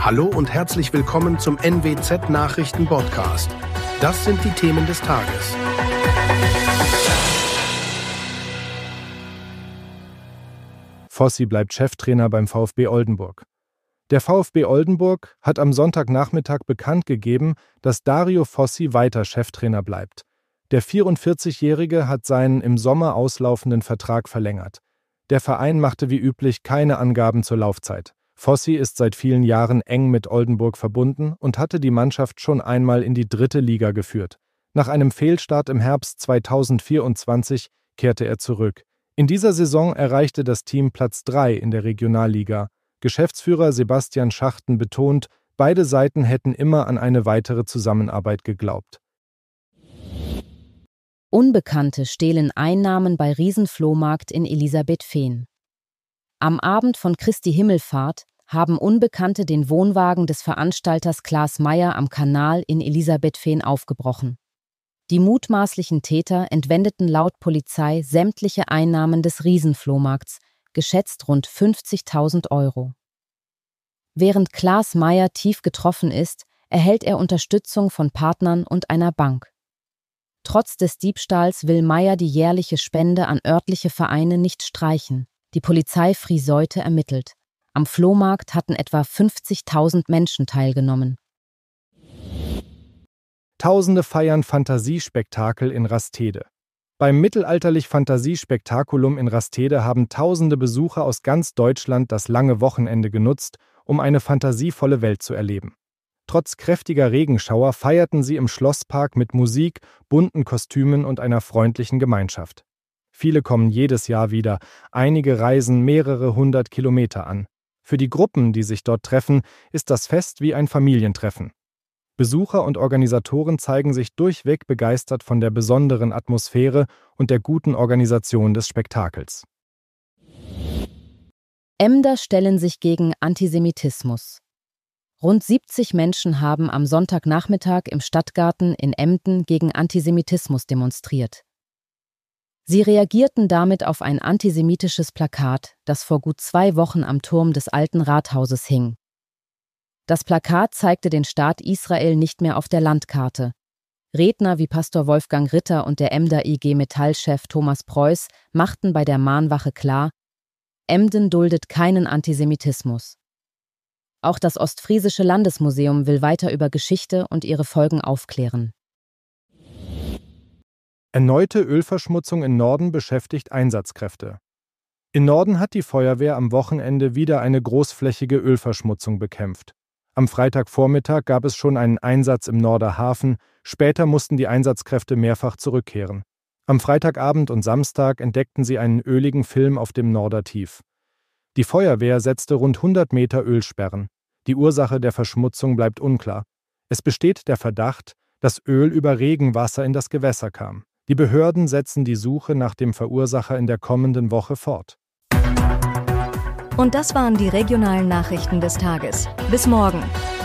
Hallo und herzlich willkommen zum NWZ Nachrichten Podcast. Das sind die Themen des Tages. Fossi bleibt Cheftrainer beim VfB Oldenburg. Der VfB Oldenburg hat am Sonntagnachmittag bekannt gegeben, dass Dario Fossi weiter Cheftrainer bleibt. Der 44-Jährige hat seinen im Sommer auslaufenden Vertrag verlängert. Der Verein machte wie üblich keine Angaben zur Laufzeit. Fossi ist seit vielen Jahren eng mit Oldenburg verbunden und hatte die Mannschaft schon einmal in die 3. Liga geführt. Nach einem Fehlstart im Herbst 2024 kehrte er zurück. In dieser Saison erreichte das Team Platz 3 in der Regionalliga. Geschäftsführer Sebastian Schachten betont, beide Seiten hätten immer an eine weitere Zusammenarbeit geglaubt. Unbekannte stehlen Einnahmen bei Riesenflohmarkt in Elisabethveen. Am Abend von Christi Himmelfahrt haben Unbekannte den Wohnwagen des Veranstalters Klaas Meyer am Kanal in Elisabethveen aufgebrochen. Die mutmaßlichen Täter entwendeten laut Polizei sämtliche Einnahmen des Riesenflohmarkts, geschätzt rund 50.000 €. Während Klaas Meyer tief getroffen ist, erhält er Unterstützung von Partnern und einer Bank. Trotz des Diebstahls will Meyer die jährliche Spende an örtliche Vereine nicht streichen. Die Polizei Frieseute ermittelt. Am Flohmarkt hatten etwa 50.000 Menschen teilgenommen. Tausende feiern Fantasiespektakel in Rastede. Beim Mittelalterlich-Fantasiespektakulum in Rastede haben tausende Besucher aus ganz Deutschland das lange Wochenende genutzt, um eine fantasievolle Welt zu erleben. Trotz kräftiger Regenschauer feierten sie im Schlosspark mit Musik, bunten Kostümen und einer freundlichen Gemeinschaft. Viele kommen jedes Jahr wieder, einige reisen mehrere 100 Kilometer an. Für die Gruppen, die sich dort treffen, ist das Fest wie ein Familientreffen. Besucher und Organisatoren zeigen sich durchweg begeistert von der besonderen Atmosphäre und der guten Organisation des Spektakels. Emder stellen sich gegen Antisemitismus. Rund 70 Menschen haben am Sonntagnachmittag im Stadtgarten in Emden gegen Antisemitismus demonstriert. Sie reagierten damit auf ein antisemitisches Plakat, das vor gut 2 Wochen am Turm des Alten Rathauses hing. Das Plakat zeigte den Staat Israel nicht mehr auf der Landkarte. Redner wie Pastor Wolfgang Ritter und der Emder IG Metall-Chef Thomas Preuß machten bei der Mahnwache klar, Emden duldet keinen Antisemitismus. Auch das Ostfriesische Landesmuseum will weiter über Geschichte und ihre Folgen aufklären. Erneute Ölverschmutzung im Norden beschäftigt Einsatzkräfte. Im Norden hat die Feuerwehr am Wochenende wieder eine großflächige Ölverschmutzung bekämpft. Am Freitagvormittag gab es schon einen Einsatz im Norderhafen, später mussten die Einsatzkräfte mehrfach zurückkehren. Am Freitagabend und Samstag entdeckten sie einen öligen Film auf dem Nordertief. Die Feuerwehr setzte rund 100 Meter Ölsperren. Die Ursache der Verschmutzung bleibt unklar. Es besteht der Verdacht, dass Öl über Regenwasser in das Gewässer kam. Die Behörden setzen die Suche nach dem Verursacher in der kommenden Woche fort. Und das waren die regionalen Nachrichten des Tages. Bis morgen.